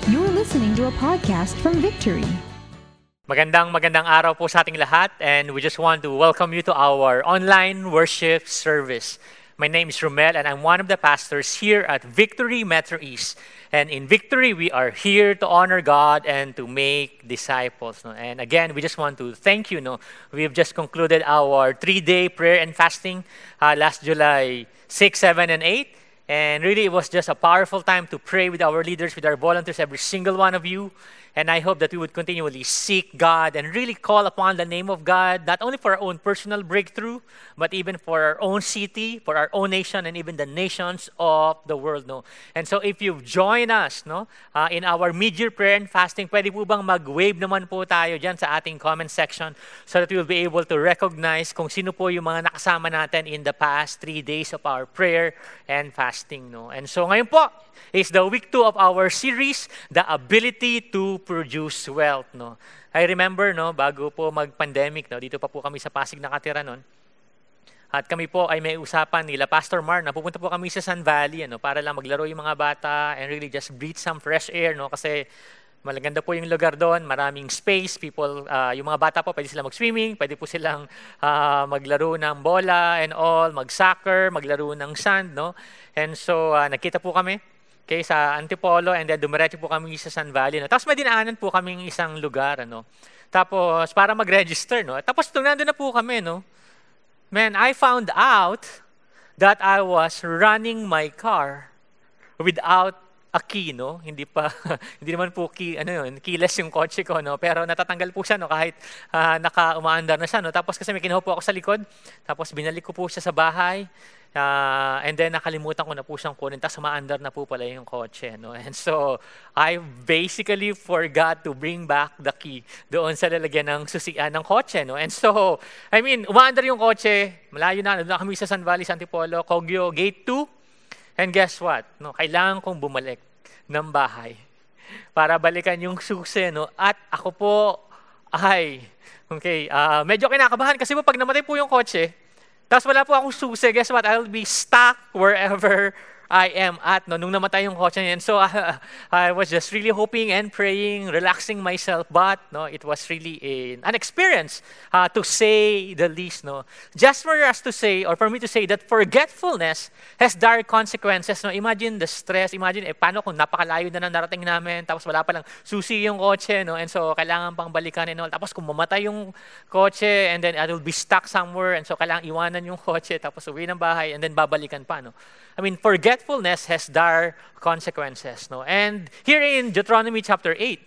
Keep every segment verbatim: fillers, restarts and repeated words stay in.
You're listening to a podcast from Victory. Magandang magandang araw po sa ating lahat, and we just want to welcome you to our online worship service. My name is Romel and I'm one of the pastors here at Victory Metro East. And in Victory, we are here to honor God and to make disciples. No? And again, we just want to thank you. No? We've just concluded our three-day prayer and fasting uh, last July sixth, seventh, and eighth. And really, it was just a powerful time to pray with our leaders, with our volunteers, every single one of you. And I hope that we would continually seek God and really call upon the name of God, not only for our own personal breakthrough, but even for our own city, for our own nation, and even the nations of the world. No? And so if you've joined us no, uh, in our mid-year prayer and fasting, pwede po bang mag-wave naman po tayo dyan sa ating comment section so that we will be able to recognize kung sino po yung mga nakasama natin in the past three days of our prayer and fasting. No? And so ngayon po is the week two of our series, The Ability to Produce Wealth. No? I remember, no, bago po mag-pandemic, no, dito pa po kami sa Pasig nakatira noon. At kami po ay may usapan nila Pastor Mar na pupunta po kami sa Sun Valley ano, para lang maglaro yung mga bata and really just breathe some fresh air. No? Kasi malaganda po yung lugar doon, maraming space, people, uh, yung mga bata po pwede silang mag-swimming, pwede po silang uh, maglaro ng bola and all, mag-soccer, maglaro ng sand. No? And so uh, nakita po kami okay, sa Antipolo, and then dumiretso po kami sa Sun Valley. No? Tapos may dinaanan po kaming isang lugar. Ano? Tapos para mag-register. No? Tapos nung nandun na po kami, no? Man, I found out that I was running my car without a key, no? Hindi pa, hindi naman po key, ano yun, keyless yung kotse ko, no? Pero natatanggal po siya, no? Kahit uh, naka-umaandar na siya, no? Tapos kasi may kinuha po ako sa likod, tapos binalik ko po siya sa bahay, uh, and then nakalimutan ko na po siyang kunin, tapos umaandar na po pala yung kotse, no? And so, I basically forgot to bring back the key doon sa lalagyan ng susian ng kotse, no? And so, I mean, umaandar yung kotse, malayo na, doon na kami sa Sun Valley, Antipolo, Kogyo, Gate two. And guess what? No, kailangan kong bumalik ng bahay para balikan yung susi. No? At ako po ay, okay, uh, medyo kinakabahan kasi po pag namatay po yung kotse, tapos wala po akong susi, guess what? I'll be stuck wherever I am at no, nung namatay yung kotse niyan. So uh, I was just really hoping and praying, relaxing myself, but no, it was really a, an experience uh, to say the least. No, just for us to say, or for me to say that forgetfulness has dire consequences. No, imagine the stress. Imagine eh paano kung napakalayo na nang narating namin, tapos wala pa lang susi yung kotse, no, and so kailangan pang balikan and all. Tapos kung mamatay yung kotse, and then I will be stuck somewhere, and so kailangan iwanan yung kotse, tapos uwi ng bahay, and then babalikan pa. No, I mean forget Forgetfulness has dire consequences. No? And here in Deuteronomy chapter eight,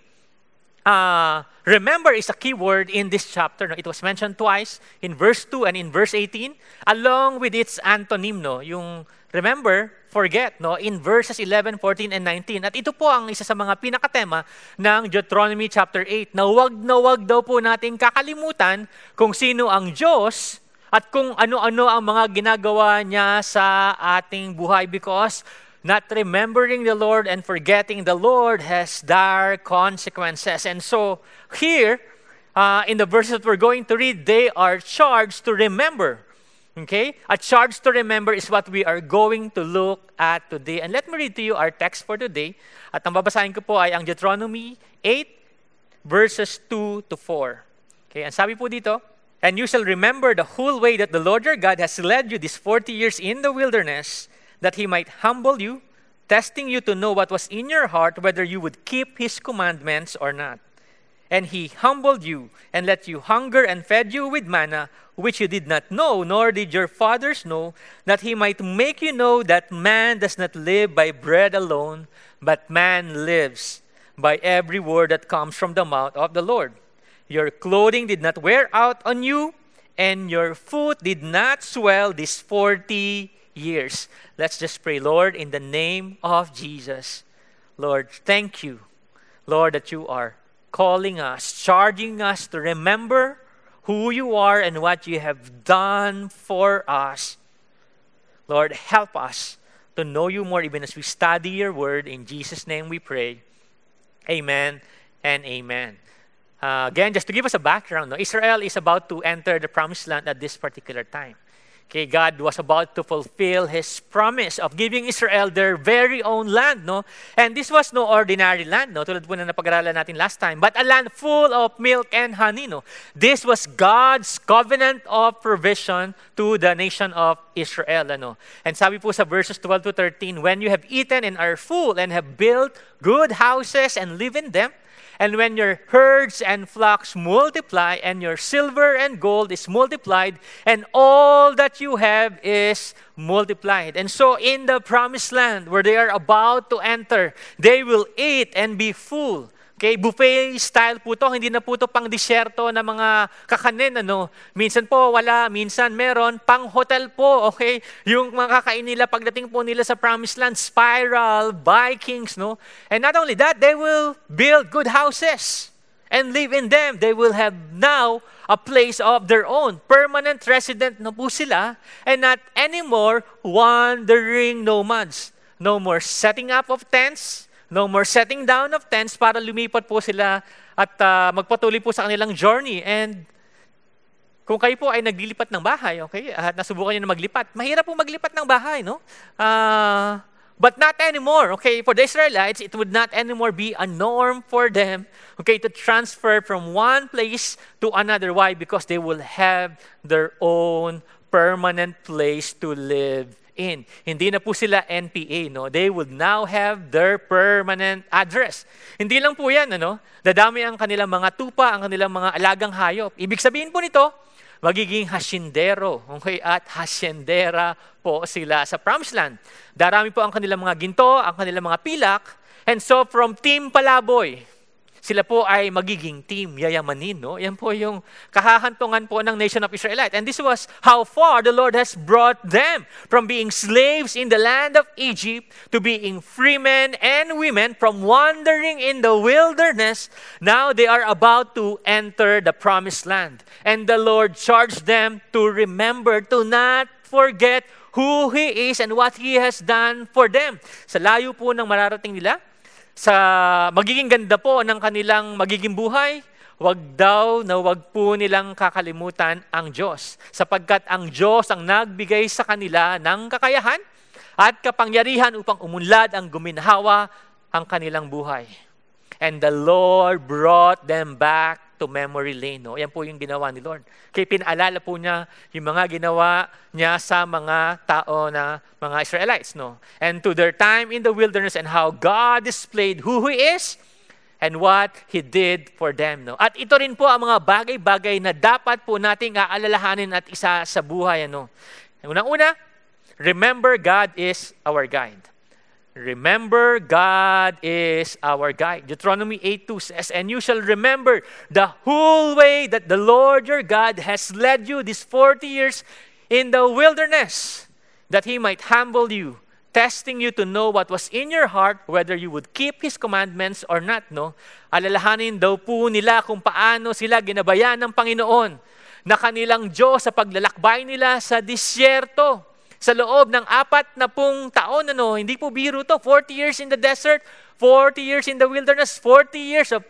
uh, remember is a key word in this chapter. No? It was mentioned twice in verse two and in verse eighteen, along with its antonym, no? Yung remember, forget, no? In verses eleven, fourteen, and nineteen. At ito po ang isa sa mga pinakatema ng Deuteronomy chapter eight, na wag na wag daw po nating kakalimutan kung sino ang Diyos at kung ano-ano ang mga ginagawa niya sa ating buhay, because not remembering the Lord and forgetting the Lord has dire consequences. And so here, uh, in the verses that we're going to read, they are charged to remember. Okay? A charge to remember is what we are going to look at today. And let me read to you our text for today. At ang babasahin ko po ay ang Deuteronomy eight, verses two to four. Okay? Ang sabi po dito, "And you shall remember the whole way that the Lord your God has led you these forty years in the wilderness, that he might humble you, testing you to know what was in your heart, whether you would keep his commandments or not. And he humbled you and let you hunger and fed you with manna, which you did not know, nor did your fathers know, that he might make you know that man does not live by bread alone, but man lives by every word that comes from the mouth of the Lord. Your clothing did not wear out on you, and your foot did not swell these forty years." Let's just pray. Lord, in the name of Jesus, Lord, thank you, Lord, that you are calling us, charging us to remember who you are and what you have done for us. Lord, help us to know you more even as we study your word. In Jesus' name we pray. Amen and amen. Uh, again, just to give us a background, no, Israel is about to enter the promised land at this particular time. Okay, God was about to fulfill His promise of giving Israel their very own land, no? And this was no ordinary land, no? Tulad po na napag-aralan natin last time, but a land full of milk and honey, no? This was God's covenant of provision to the nation of Israel, ano? And sabi po sa verses twelve to thirteen, when you have eaten and are full and have built good houses and live in them, and when your herds and flocks multiply, and your silver and gold is multiplied, and all that you have is multiplied. And so in the promised land where they are about to enter, they will eat and be full. Okay, buffet style po to, hindi na po to pang disyerto na mga kakanin, ano. Minsan po wala, minsan meron, pang hotel po, okay? Yung mga kakain nila pagdating po nila sa promised land, Spiral, Vikings, no? And not only that, they will build good houses and live in them. They will have now a place of their own. Permanent resident na po sila, and not anymore wandering nomads. No more setting up of tents, no more setting down of tents para lumipat po sila at uh, magpatuloy po sa kanilang journey. And kung kayo po ay naglilipat ng bahay, okay, at nasubukan nyo na maglipat, mahirap po maglipat ng bahay, no? Uh, but not anymore, okay? For the Israelites, it would not anymore be a norm for them, okay, to transfer from one place to another. Why? Because they will have their own permanent place to live in. Hindi na po sila N P A, no? They would now have their permanent address. Hindi lang po yan, ano? Dadami ang kanilang mga tupa, ang kanilang mga alagang hayop. Ibig sabihin po nito, magiging hasyendero, okay? At hasyendera po sila sa Promised Land. Darami po ang kanilang mga ginto, ang kanilang mga pilak, and so from Team Palaboy, sila po ay magiging team yayamanin, no? Yan po yung kahahantungan po ng nation of Israelite. And this was how far the Lord has brought them from being slaves in the land of Egypt to being free men and women, from wandering in the wilderness. Now they are about to enter the promised land. And the Lord charged them to remember, to not forget who He is and what He has done for them. Sa layo po ng mararating nila, sa magiging ganda po ng kanilang magiging buhay, wag daw na wag po nilang kakalimutan ang Diyos. Sapagkat ang Diyos ang nagbigay sa kanila ng kakayahan at kapangyarihan upang umunlad ang guminhawa ang kanilang buhay. And the Lord brought them back to memory lane. No? Yan po yung ginawa ni Lord. Kaya pinaalala po niya yung mga ginawa niya sa mga tao na mga Israelites. No? And to their time in the wilderness and how God displayed who He is and what He did for them. No? At ito rin po ang mga bagay-bagay na dapat po nating aalalahanin at isa sa buhay. Ano? Unang-una, remember God is our guide. Remember, God is our guide. Deuteronomy eight two says, and you shall remember the whole way that the Lord your God has led you these forty years in the wilderness, that He might humble you, testing you to know what was in your heart, whether you would keep His commandments or not. No? Alalahanin daw po nila kung paano sila ginabayan ng Panginoon na kanilang Diyos sa paglalakbay nila sa disyerto. Sa loob ng apat na pung taon, ano, hindi po biro to, forty years in the desert, forty years in the wilderness, forty years of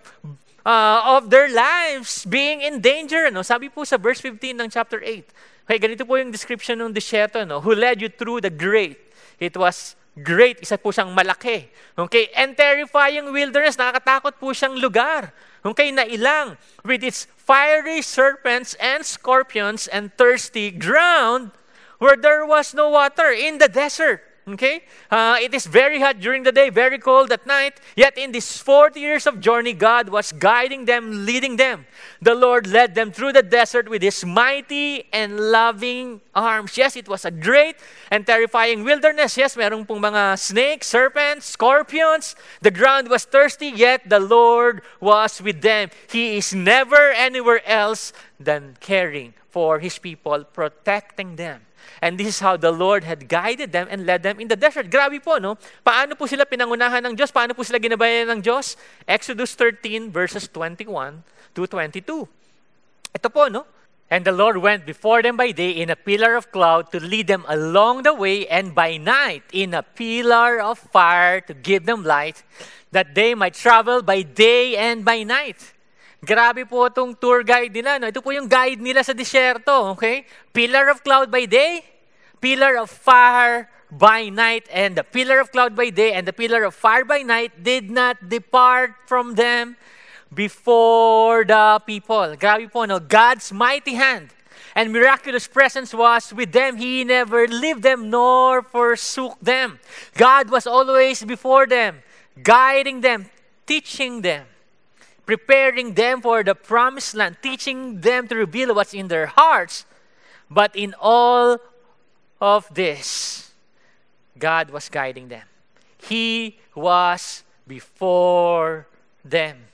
uh, of their lives being in danger. Ano? Sabi po sa verse fifteen ng chapter eight. Okay, ganito po yung description ng disyerto, no? Who led you through the great. It was great, isa po siyang malaki. Okay, and terrifying wilderness, nakakatakot po siyang lugar. Okay, na ilang, with its fiery serpents and scorpions and thirsty ground, where there was no water, in the desert. Okay? Uh, it is very hot during the day, very cold at night. Yet in these forty years of journey, God was guiding them, leading them. The Lord led them through the desert with His mighty and loving arms. Yes, it was a great and terrifying wilderness. Yes, merong pong mga snakes, serpents, scorpions. The ground was thirsty, yet the Lord was with them. He is never anywhere else than caring for His people, protecting them. And this is how the Lord had guided them and led them in the desert. Grabe po, no? Paano po sila pinangunahan ng Diyos? Paano po sila ginabayan ng Diyos? Exodus thirteen, verses twenty-one to twenty-two. Ito po, no? And the Lord went before them by day in a pillar of cloud to lead them along the way, and by night in a pillar of fire to give them light, that they might travel by day and by night. Grabe po itong tour guide nila. No? Ito po yung guide nila sa disyerto. Okay? Pillar of cloud by day, pillar of fire by night, and the pillar of cloud by day and the pillar of fire by night did not depart from them before the people. Grabe po, no? God's mighty hand and miraculous presence was with them. He never left them nor forsook them. God was always before them, guiding them, teaching them, preparing them for the promised land, teaching them to reveal what's in their hearts. But in all of this, God was guiding them. He was before them.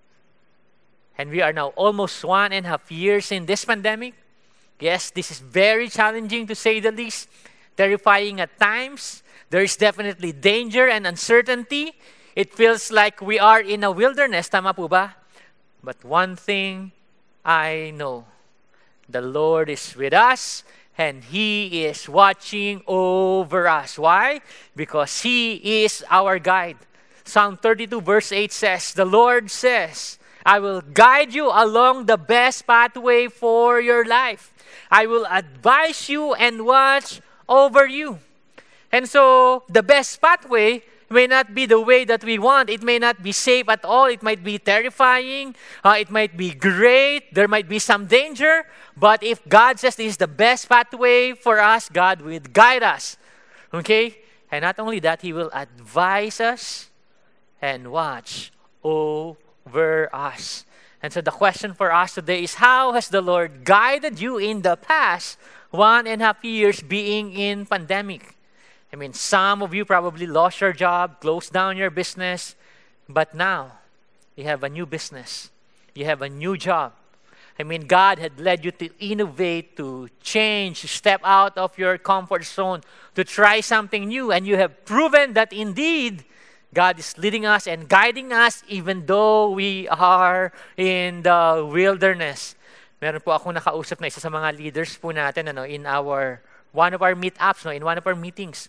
And we are now almost one and a half years in this pandemic. Yes, this is very challenging to say the least, terrifying at times. There is definitely danger and uncertainty. It feels like we are in a wilderness, tama po ba? But one thing I know, the Lord is with us and He is watching over us. Why? Because He is our guide. Psalm thirty-two verse eight says, the Lord says, I will guide you along the best pathway for your life. I will advise you and watch over you. And so, the best pathway may not be the way that we want. It may not be safe at all. It might be terrifying. Uh, it might be great. There might be some danger. But if God says this is the best pathway for us, God will guide us. Okay? And not only that, He will advise us and watch over us. And so the question for us today is, how has the Lord guided you in the past one and a half years being in pandemic? I mean, some of you probably lost your job, closed down your business, but now you have a new business. You have a new job. I mean, God had led you to innovate, to change, to step out of your comfort zone, to try something new, and you have proven that indeed God is leading us and guiding us even though we are in the wilderness. Meron po akong nakausap na isa sa mga leaders po natin ano, in our, one of our meetups, no, in one of our meetings.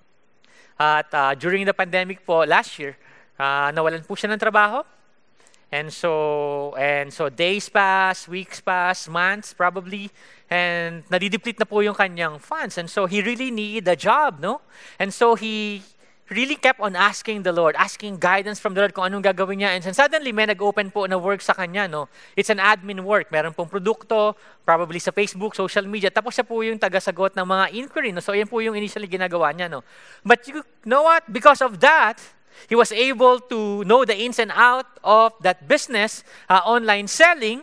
At uh, during the pandemic po last year, uh, nawalan po siya ng trabaho. And so, and so days pass, weeks pass, months probably, and nadideplete na po yung kanyang funds. And so he really needed a job, no? And so he really kept on asking the Lord, asking guidance from the Lord kung anong gagawin niya. And suddenly, may nag-open po na work sa kanya. No? It's an admin work. Meron pong produkto, probably sa Facebook, social media. Tapos siya po yung tagasagot ng mga inquiry. No? So, yan po yung initially ginagawa niya. No? But you know what? Because of that, he was able to know the ins and out of that business, uh, online selling.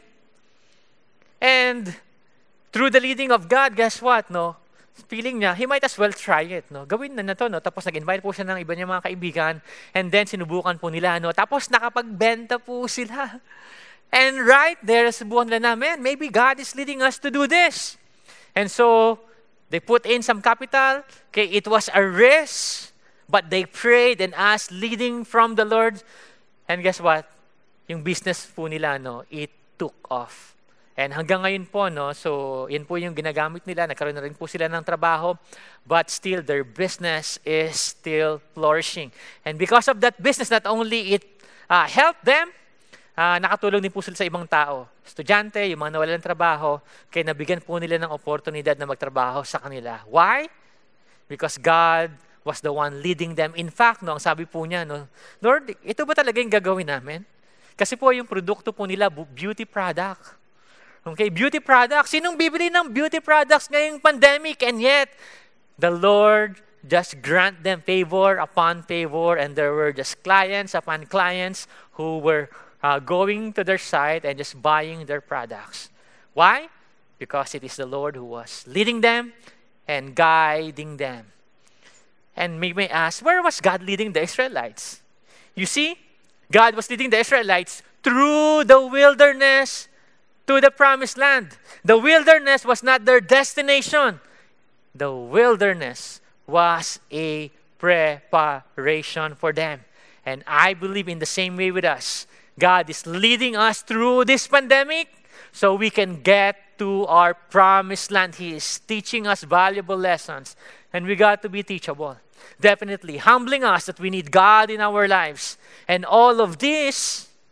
And through the leading of God, guess what? No? Feeling niya, he might as well try it. No? Gawin na na to. No? Tapos nag-invite po siya ng iba niyang mga kaibigan. And then sinubukan po nila. No? Tapos nakapagbenta po sila. And right there, subukan nila na, man, maybe God is leading us to do this. And so, they put in some capital. Okay, it was a risk. But they prayed and asked, leading from the Lord. And guess what? Yung business po nila, no, it took off. And hanggang ngayon po, no, so yan po yung ginagamit nila. Nagkaroon na rin po sila ng trabaho. But still, their business is still flourishing. And because of that business, not only it uh, helped them, uh, nakatulong din po sila sa ibang tao. Estudyante, yung mga nawalan ng trabaho, kaya nabigyan po nila ng oportunidad na magtrabaho sa kanila. Why? Because God was the one leading them. In fact, no, ang sabi po niya, no, Lord, ito ba talaga yung gagawin namin? Kasi po yung produkto po nila, beauty product. Okay, beauty products. Sinong bibili ng beauty products ngayong pandemic? And yet, the Lord just grant them favor upon favor, and there were just clients upon clients who were uh, going to their site and just buying their products. Why? Because it is the Lord who was leading them and guiding them. And we may ask, where was God leading the Israelites? You see, God was leading the Israelites through the wilderness to the promised land. The wilderness was not their destination. The wilderness was a preparation for them. And I believe in the same way with us. God is leading us through this pandemic so we can get to our promised land. He is teaching us valuable lessons. And we got to be teachable. Definitely humbling us that we need God in our lives. And all of this,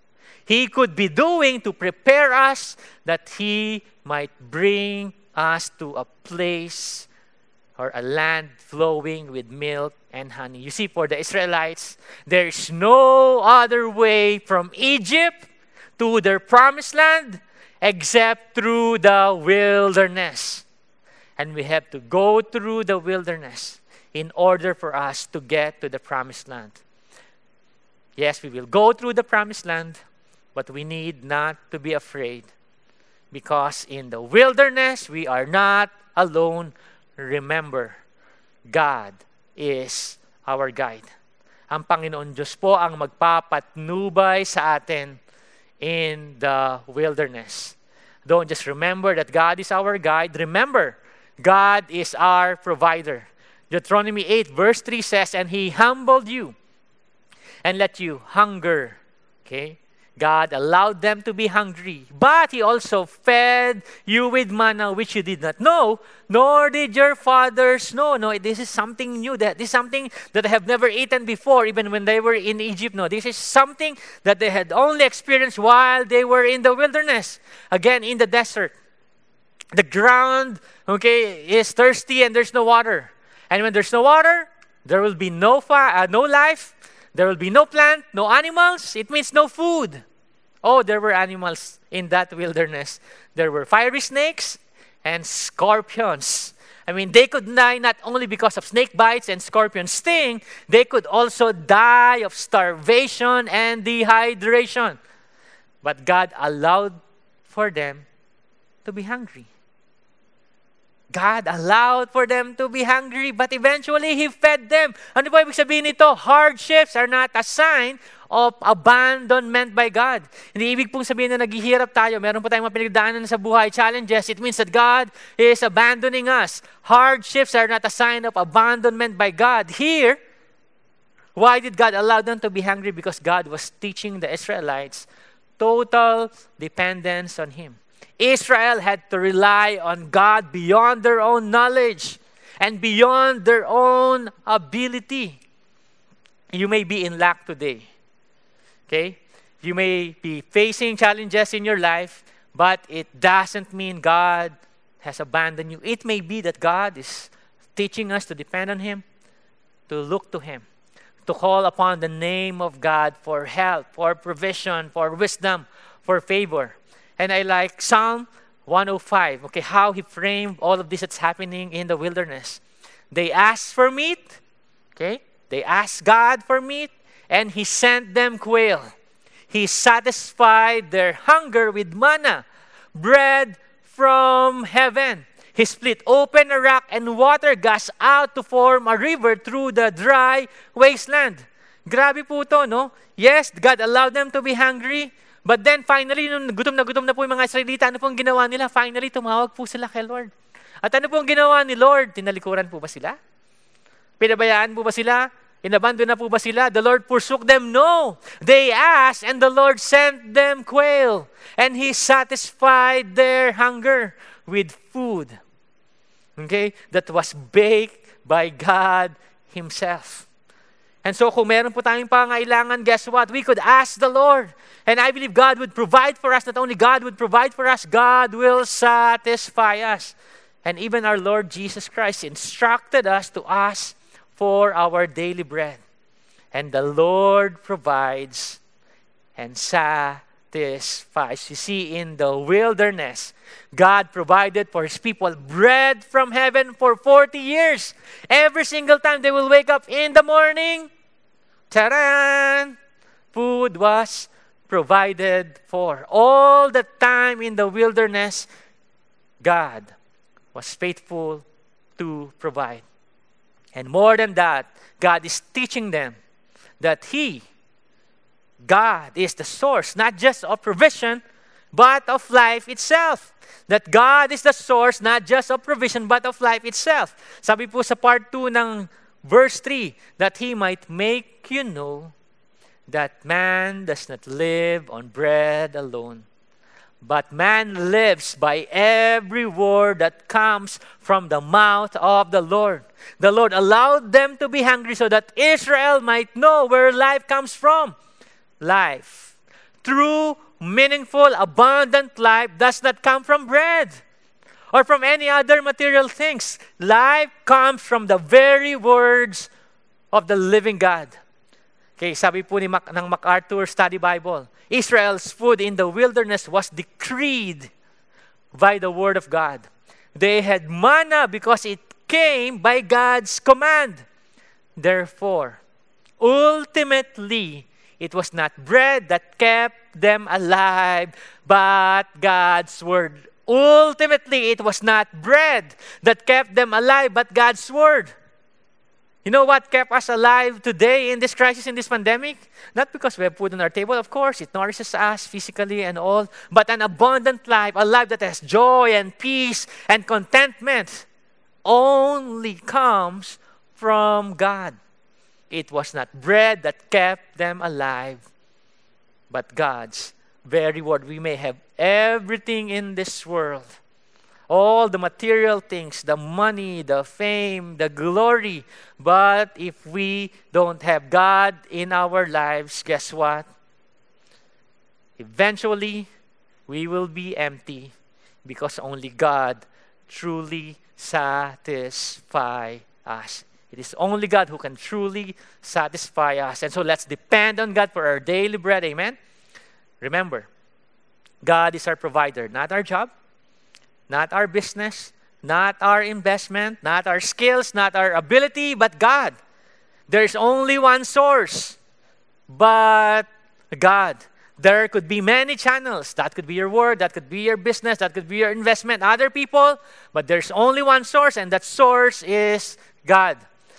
He could be doing to prepare us that He might bring us to a place or a land flowing with milk and honey. You see, for the Israelites, there is no other way from Egypt to their promised land except through the wilderness. And we have to go through the wilderness in order for us to get to the promised land. Yes, we will go through the promised land, but we need not to be afraid, because in the wilderness, we are not alone. Remember, God is our guide. Ang Panginoon Diyos po ang magpapatnubay sa atin in the wilderness. Don't just remember that God is our guide. Remember, God is our provider. Deuteronomy eight verse three says, "And He humbled you and let you hunger." Okay? God allowed them to be hungry, but He also fed you with manna which you did not know, nor did your fathers know. No, this is something new. That this is something that they have never eaten before, even when they were in Egypt. No, this is something that they had only experienced while they were in the wilderness. Again, in the desert. The ground, okay, is thirsty and there's no water. And when there's no water, there will be no fa- uh, no life. There will be no plant, no animals. It means no food. Oh, there were animals in that wilderness. There were fiery snakes and scorpions. I mean, they could die not only because of snake bites and scorpion sting, they could also die of starvation and dehydration. But God allowed for them to be hungry. God allowed for them to be hungry, but eventually He fed them. Ano ba ibig sabihin nito? Hardships are not a sign of abandonment by God. Hindi ibig pong sabihin na naghihirap tayo, meron po tayong mga pinagdaanan sa buhay, challenges. It means that God is abandoning us. Hardships are not a sign of abandonment by God. Here, why did God allow them to be hungry? Because God was teaching the Israelites total dependence on Him. Israel had to rely on God beyond their own knowledge and beyond their own ability. You may be in lack today. Okay? You may be facing challenges in your life, but it doesn't mean God has abandoned you. It may be that God is teaching us to depend on Him, to look to Him, to call upon the name of God for help, for provision, for wisdom, for favor. And I like Psalm one oh five, okay, how he framed all of this that's happening in the wilderness. They asked for meat, okay? They asked God for meat, and He sent them quail. He satisfied their hunger with manna, bread from heaven. He split open a rock, and water gushed out to form a river through the dry wasteland. Grabe po to, no? Yes, God allowed them to be hungry. But then finally, nung gutom na gutom na po yung mga Israelita, ano pong ginawa nila? Finally, tumawag po sila kay Lord. At ano pong ginawa ni Lord? Tinalikuran po ba sila? Pinabayaan po ba sila? Inabandon na po ba sila? The Lord forsook them? No. They asked, and the Lord sent them quail. And He satisfied their hunger with food. Okay? That was baked by God Himself. And so kung meron po tayong pangailangan, guess what? We could ask the Lord. And I believe God would provide for us. Not only God would provide for us, God will satisfy us. And even our Lord Jesus Christ instructed us to ask for our daily bread. And the Lord provides and satisfies. You see, in the wilderness, God provided for His people bread from heaven for forty years. Every single time they will wake up in the morning, ta-da! Food was provided for. All the time in the wilderness, God was faithful to provide. And more than that, God is teaching them that He, God, is the source, not just of provision, but of life itself. That God is the source, not just of provision, but of life itself. Sabi po sa part two ng verse three, that He might make you know that man does not live on bread alone, but man lives by every word that comes from the mouth of the Lord. The Lord allowed them to be hungry so that Israel might know where life comes from. Life true, meaningful, abundant life does not come from bread or from any other material things. Life comes from the very words of the living God. Okay, sabi po ni Mac, ng MacArthur Study Bible, Israel's food in the wilderness was decreed by the word of God. They had manna because it came by God's command. Therefore, ultimately, it was not bread that kept them alive, but God's word. Ultimately, it was not bread that kept them alive, but God's word. You know what kept us alive today in this crisis, in this pandemic? Not because we have food on our table, of course. It nourishes us physically and all. But an abundant life, a life that has joy and peace and contentment, only comes from God. It was not bread that kept them alive, but God's very word. We may have everything in this world. All the material things, the money, the fame, the glory. But if we don't have God in our lives, guess what? Eventually, we will be empty because only God truly satisfies us. It is only God who can truly satisfy us. And so let's depend on God for our daily bread. Amen? Remember, God is our provider, not our job, not our business, not our investment, not our skills, not our ability, but God. There's only one source, but God. There could be many channels. That could be your word, that could be your business, that could be your investment, other people, but there's only one source, and that source is God.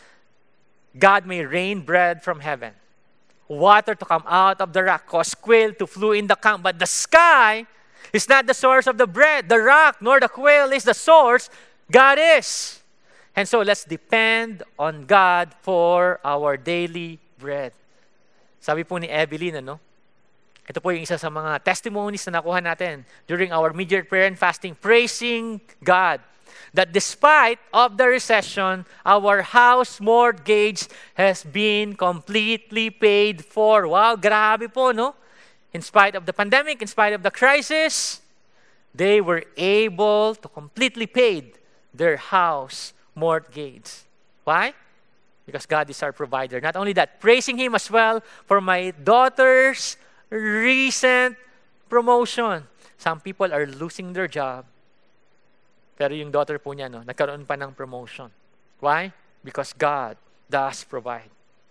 God may rain bread from heaven, water to come out of the rock, cause quail to flew in the camp, but the sky is not the source of the bread. The rock nor the quail is the source. God is. And so let's depend on God for our daily bread. Sabi po ni Evelyn, ano? Ito po yung isa sa mga testimonies na nakuha natin during our mid-year prayer and fasting, praising God that despite of the recession, our house mortgage has been completely paid for. Wow, grabe po, no? In spite of the pandemic, in spite of the crisis, they were able to completely pay their house mortgage. Why? Because God is our provider. Not only that, praising Him as well for my daughter's recent promotion. Some people are losing their job. Pero yung daughter po niya, no, nagkaroon pa ng promotion. Why? Because God does provide.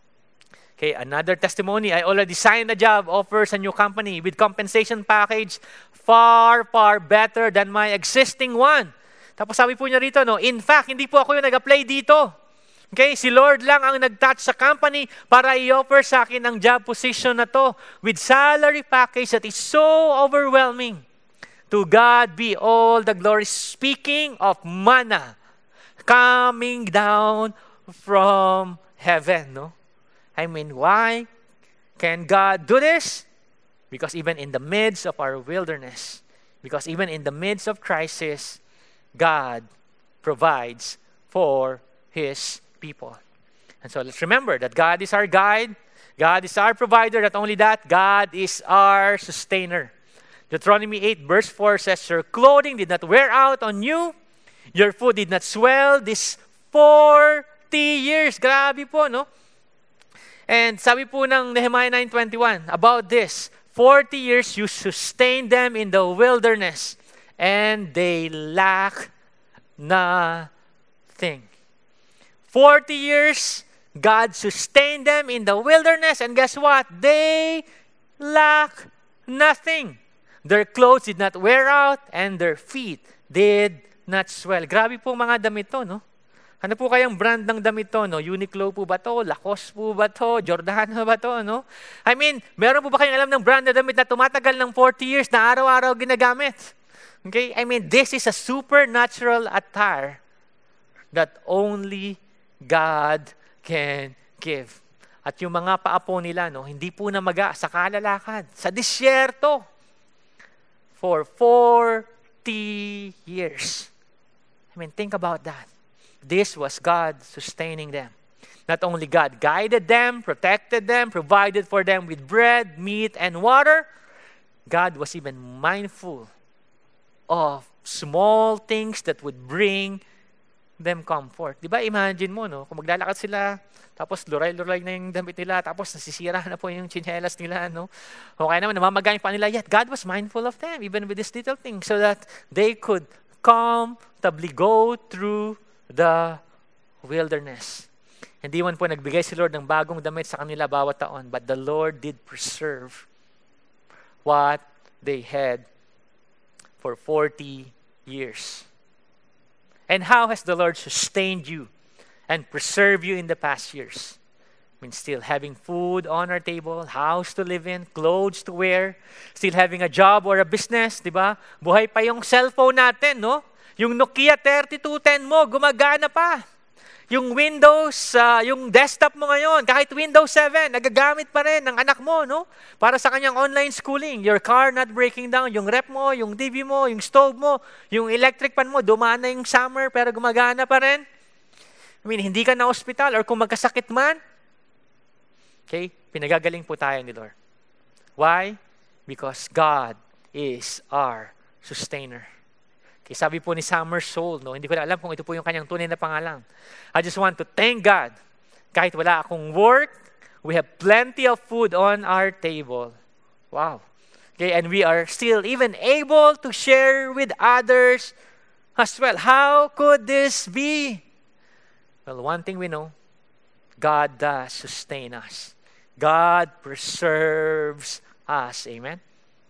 Okay, another testimony, I already signed a job offer sa new company with compensation package far, far better than my existing one. Tapos sabi po niya rito, no, in fact, hindi po ako yung nag-apply dito. Okay, si Lord lang ang nag-touch sa company para i-offer sa akin ang job position na to with salary package that is so overwhelming. To God be all the glory. Speaking of manna coming down from heaven, no? I mean, why can God do this? Because even in the midst of our wilderness, because even in the midst of crisis, God provides for His people. And so let's remember that God is our guide, God is our provider. Not only that, God is our sustainer. Deuteronomy eight verse four says, your clothing did not wear out on you, your food did not swell these forty years. Grabe po, no? And sabi po ng Nehemiah nine twenty-one about this, forty years you sustained them in the wilderness, and they lack nothing. forty years, God sustained them in the wilderness, and guess what? They lack nothing. Their clothes did not wear out, and their feet did not swell. Grabe po mga damit to, no? Ano po kayang brand ng damit to, no? Uniqlo po ba to? Lacoste po ba to? Giordano ba to, no? I mean, meron po ba kayong alam ng brand na damit na tumatagal ng forty years na araw-araw ginagamit? Okay? I mean, this is a supernatural attire that only God can give. At yung mga paapo nila, no, hindi po namaga sa kalalakad, sa disyerto for forty years. I mean, think about that. This was God sustaining them. Not only God guided them, protected them, provided for them with bread, meat, and water, God was even mindful of small things that would bring them comfort. Di ba, imagine mo, no? Kung maglalakad sila, tapos luray-luray na yung damit nila, tapos nasisira na po yung tsinelas nila, no? O kaya naman, namamaga yung pa nila, yet God was mindful of them, even with this little thing, so that they could comfortably go through the wilderness. Hindi man po nagbigay si Lord ng bagong damit sa kanila bawat taon, but the Lord did preserve what they had for forty years. And how has the Lord sustained you and preserved you in the past years? I mean, still having food on our table, house to live in, clothes to wear, still having a job or a business, di ba? Buhay pa yung cellphone natin, no? Yung Nokia thirty-two ten mo, gumagana pa. Yung Windows, uh, yung desktop mo ngayon, kahit Windows seven, nagagamit pa rin ng anak mo, no? Para sa kanyang online schooling. Your car not breaking down, yung rep mo, yung T V mo, yung stove mo, yung electric pan mo, dumaan na yung summer pero gumagana pa rin. I mean, hindi ka na hospital or kung magkasakit man, okay, pinagagaling po tayo ni Lord. Why? Because God is our sustainer. Okay, sabi po ni Summer Soul, no, hindi ko na alam kung ito po yung kanyang tunay na pangalan. I just want to thank God. Kahit wala akong work, we have plenty of food on our table. Wow. Okay, and we are still even able to share with others as well. How could this be? Well, one thing we know, God does sustain us. God preserves us. Amen?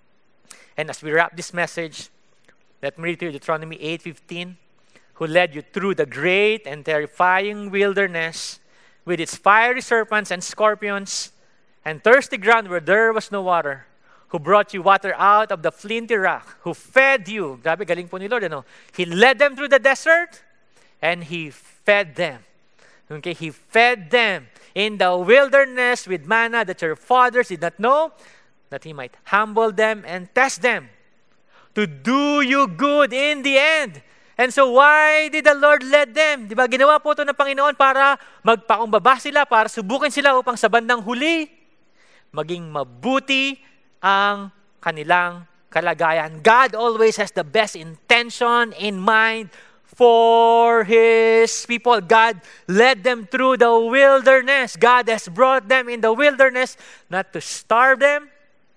And as we wrap this message, let me read to you Deuteronomy eight fifteen, who led you through the great and terrifying wilderness with its fiery serpents and scorpions and thirsty ground where there was no water, who brought you water out of the flinty rock, who fed you. Grabe, galing po ni Lord, ano? He led them through the desert and He fed them. Okay, He fed them in the wilderness with manna that your fathers did not know, that He might humble them and test them, to do you good in the end. And so why did the Lord lead them? Di ba, ginawa po ito ng Panginoon para magpakumbaba sila, para subukin sila upang sa bandang huli, maging mabuti ang kanilang kalagayan. God always has the best intention in mind for His people. God led them through the wilderness. God has brought them in the wilderness not to starve them,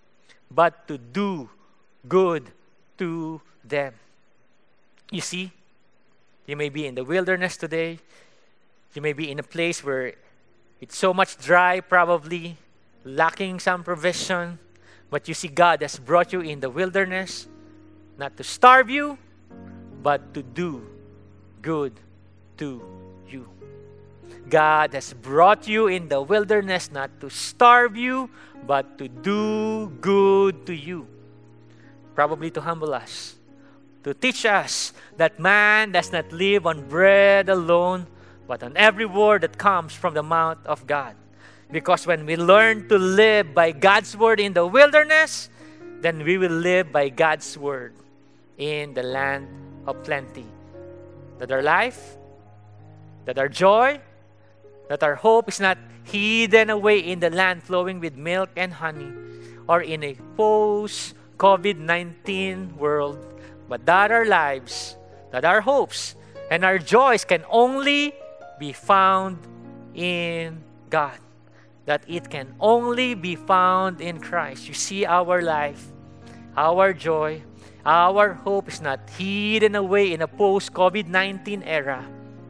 but to do good to them. You see, you may be in the wilderness today. You may be in a place where it's so much dry, probably lacking some provision. But you see, God has brought you in the wilderness not to starve you, but to do good to you. God has brought you in the wilderness not to starve you, but to do good to you. Probably to humble us, to teach us that man does not live on bread alone, but on every word that comes from the mouth of God. Because when we learn to live by God's word in the wilderness, then we will live by God's word in the land of plenty. That our life, that our joy, that our hope is not hidden away in the land flowing with milk and honey, or in a post COVID nineteen world, but that our lives, that our hopes, and our joys can only be found in God. That it can only be found in Christ. You see, our life, our joy, our hope is not hidden away in a post-COVID nineteen era,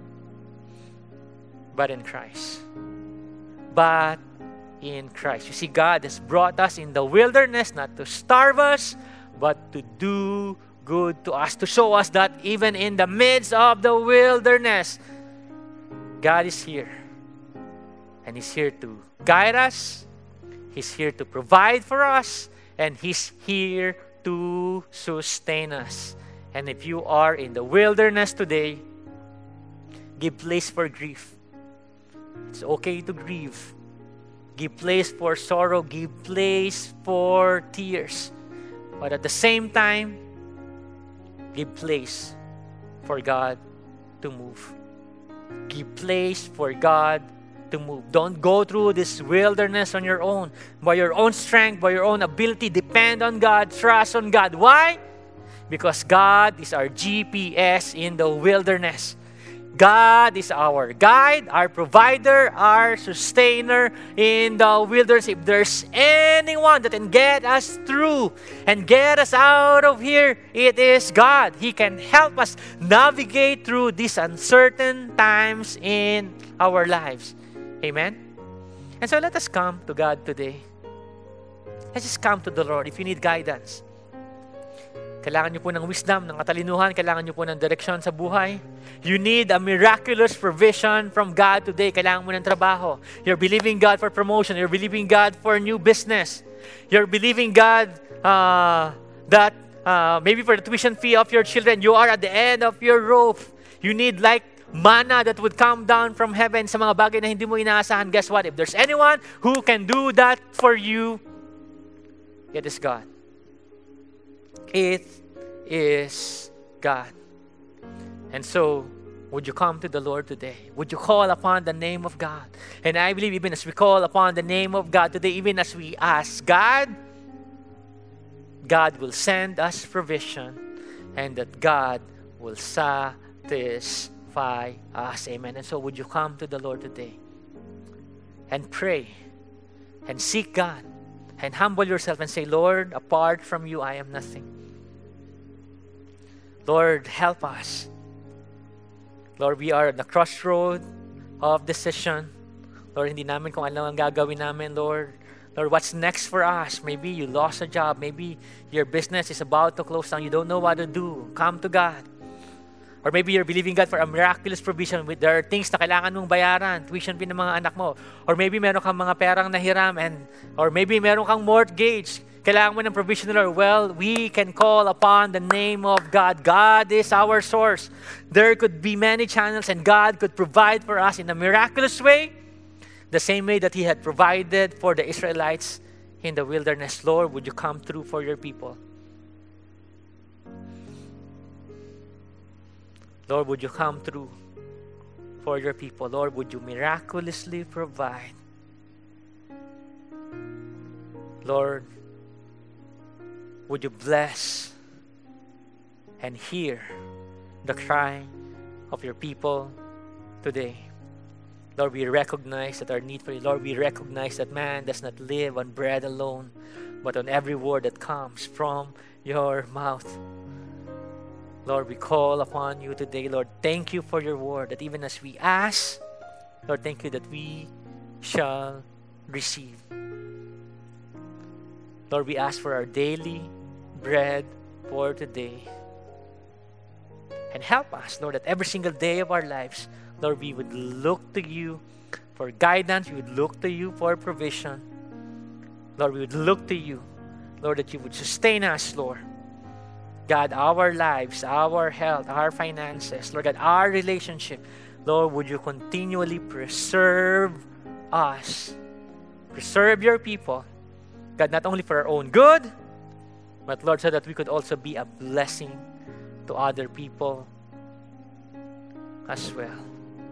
but in Christ. But in Christ. You see, God has brought us in the wilderness not to starve us, but to do good to us, to show us that even in the midst of the wilderness, God is here. And He's here to guide us. He's here to provide for us. And He's here to sustain us. And if you are in the wilderness today, give place for grief. It's okay to grieve. Give place for sorrow. Give place for tears. But at the same time, give place for God to move. Give place for God to move. Don't go through this wilderness on your own, by your own strength, by your own ability. Depend on God, trust on God. Why? Because God is our G P S in the wilderness. God is our guide, our provider, our sustainer in the wilderness. If there's anyone that can get us through and get us out of here, it is God. He can help us navigate through these uncertain times in our lives. Amen? And so let us come to God today. Let's just come to the Lord if you need guidance. Kailangan nyo po ng wisdom, ng katalinuhan. Kailangan nyo po ng direksyon sa buhay. You need a miraculous provision from God today. Kailangan mo ng trabaho. You're believing God for promotion. You're believing God for new business. You're believing God uh, that uh, maybe for the tuition fee of your children, you are at the end of your rope. You need like manna that would come down from heaven sa mga bagay na hindi mo inaasahan. Guess what? If there's anyone who can do that for you, it is God. It is God. And so, would you come to the Lord today? Would you call upon the name of God? And I believe even as we call upon the name of God today, even as we ask God, God will send us provision and that God will satisfy us. Amen. And so, would you come to the Lord today and pray and seek God and humble yourself and say, Lord, apart from you, I am nothing. Lord, help us. Lord, we are at the crossroad of decision. Lord, hindi namin kung ano ang gagawin namin, Lord. Lord, what's next for us? Maybe you lost a job. Maybe your business is about to close down. You don't know what to do. Come to God. Or maybe you're believing God for a miraculous provision. There are things na kailangan mong bayaran. Tuition fee ng mga anak mo. Or maybe meron kang mga perang nahiram. And, or maybe meron kang mortgage. Kailangan mo ng provision, Lord. Well, we can call upon the name of God. God is our source. There could be many channels and God could provide for us in a miraculous way. The same way that He had provided for the Israelites in the wilderness. Lord, would you come through for your people? Lord, would you come through for your people? Lord, would you miraculously provide? Lord, would you bless and hear the cry of your people today? Lord, we recognize that our need for you. Lord, we recognize that man does not live on bread alone, but on every word that comes from your mouth. Lord, we call upon you today. Lord, thank you for your word, that even as we ask, Lord, thank you that we shall receive. Lord, we ask for our daily bread for today. And help us, Lord, that every single day of our lives, Lord, we would look to you for guidance. We would look to you for provision. Lord, we would look to you, Lord, that you would sustain us, Lord. God, our lives, our health, our finances, Lord God, our relationship, Lord, would you continually preserve us. Preserve your people. God, not only for our own good, but Lord, so that we could also be a blessing to other people as well.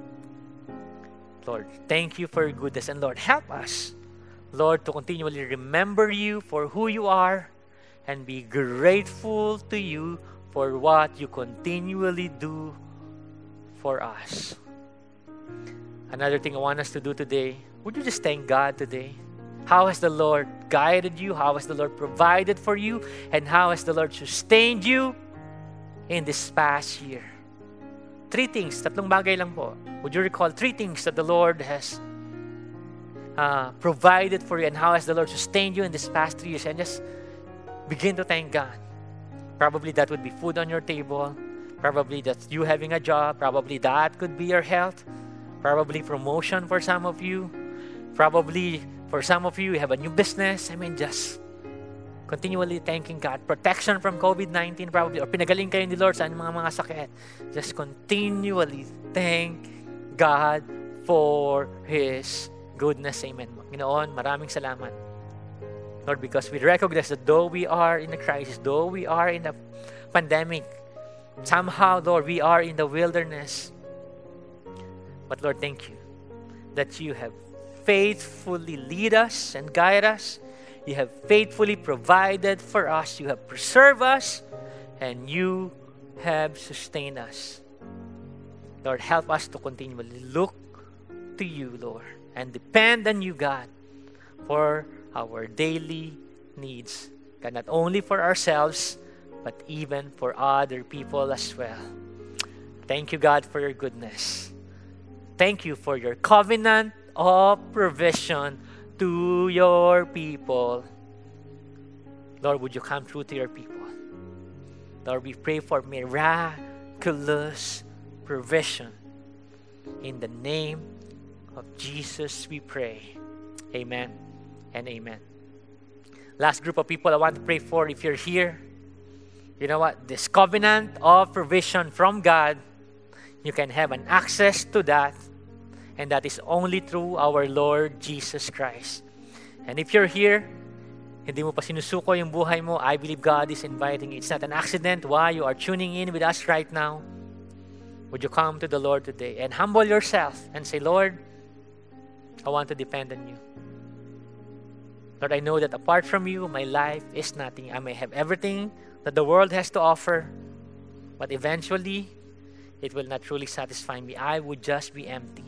Lord, thank you for your goodness. And Lord, help us, Lord, to continually remember you for who you are and be grateful to you for what you continually do for us. Another thing I want us to do today, would you just thank God today? How has the Lord guided you? How has the Lord provided for you? And how has the Lord sustained you in this past year? Three things, tatlong bagay lang po. Would you recall three things that the Lord has uh, provided for you, and how has the Lord sustained you in this past three years? And just begin to thank God. Probably that would be food on your table. Probably that's you having a job. Probably that could be your health. Probably promotion for some of you. Probably for some of you, you have a new business. I mean, just continually thanking God. Protection from COVID nineteen probably. Or pinagaling kayo ni Lord sa mga mga sakit. Just continually thank God for His goodness. Amen. Ginoon, maraming salamat. Lord, because we recognize that though we are in a crisis, though we are in a pandemic, somehow, Lord, we are in the wilderness. But Lord, thank you that you have faithfully lead us and guide us. You have faithfully provided for us. You have preserved us. And you have sustained us. Lord, help us to continually look to you, Lord, and depend on you, God, for our daily needs. God, not only for ourselves, but even for other people as well. Thank you, God, for your goodness. Thank you for your covenant of provision to your people. Lord, would you come through to your people? Lord, we pray for miraculous provision. In the name of Jesus, we pray. Amen and amen. Last group of people I want to pray for. If you're here, you know what? This covenant of provision from God, you can have an access to that. And that is only through our Lord Jesus Christ. And if you're here, hindi mo pa sinusuko yung buhay mo, I believe God is inviting you. It's not an accident why you are tuning in with us right now. Would you come to the Lord today and humble yourself and say, Lord, I want to depend on you. Lord, I know that apart from you, my life is nothing. I may have everything that the world has to offer, but eventually, it will not truly satisfy me. I would just be empty.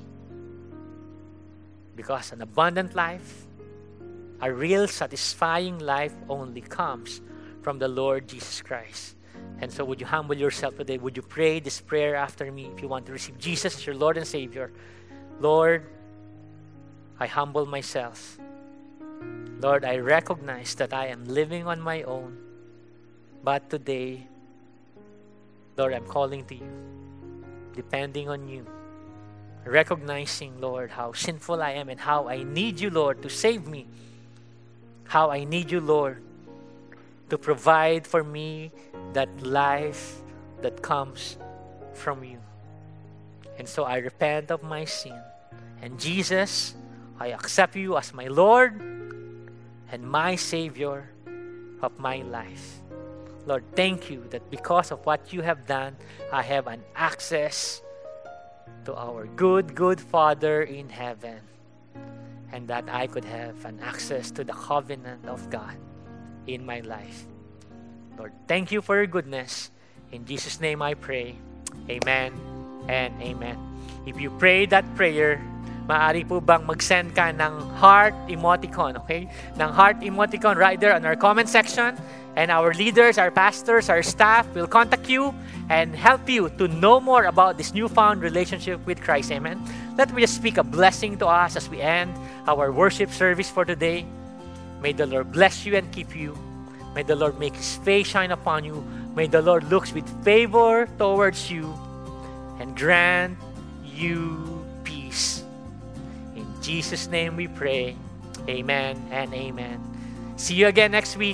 Because an abundant life, a real satisfying life only comes from the Lord Jesus Christ. And so would you humble yourself today? Would you pray this prayer after me if you want to receive Jesus as your Lord and Savior? Lord, I humble myself. Lord, I recognize that I am living on my own. But today, Lord, I'm calling to you, depending on you. Recognizing, Lord, how sinful I am and how I need you, Lord, to save me. How I need you, Lord, to provide for me that life that comes from you. And so I repent of my sin. And Jesus, I accept you as my Lord and my Savior of my life. Lord, thank you that because of what you have done, I have an access to our good, good Father in heaven. And that I could have an access to the covenant of God in my life. Lord, thank you for your goodness. In Jesus' name I pray. Amen and amen. If you pray that prayer, maaari po bang mag-send ka ng heart emoticon, okay? Ng heart emoticon right there on our comment section. And our leaders, our pastors, our staff will contact you and help you to know more about this newfound relationship with Christ. Amen. Let me just speak a blessing to us as we end our worship service for today. May the Lord bless you and keep you. May the Lord make His face shine upon you. May the Lord look with favor towards you and grant you peace. In Jesus' name we pray. Amen and amen. See you again next week.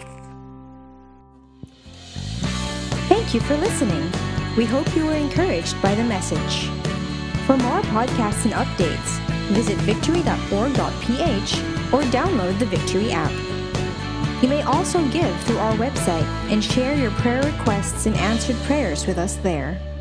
Thank you for listening. We hope you were encouraged by the message. For more podcasts and updates, visit victory dot org dot p h or download the Victory app. You may also give through our website and share your prayer requests and answered prayers with us there.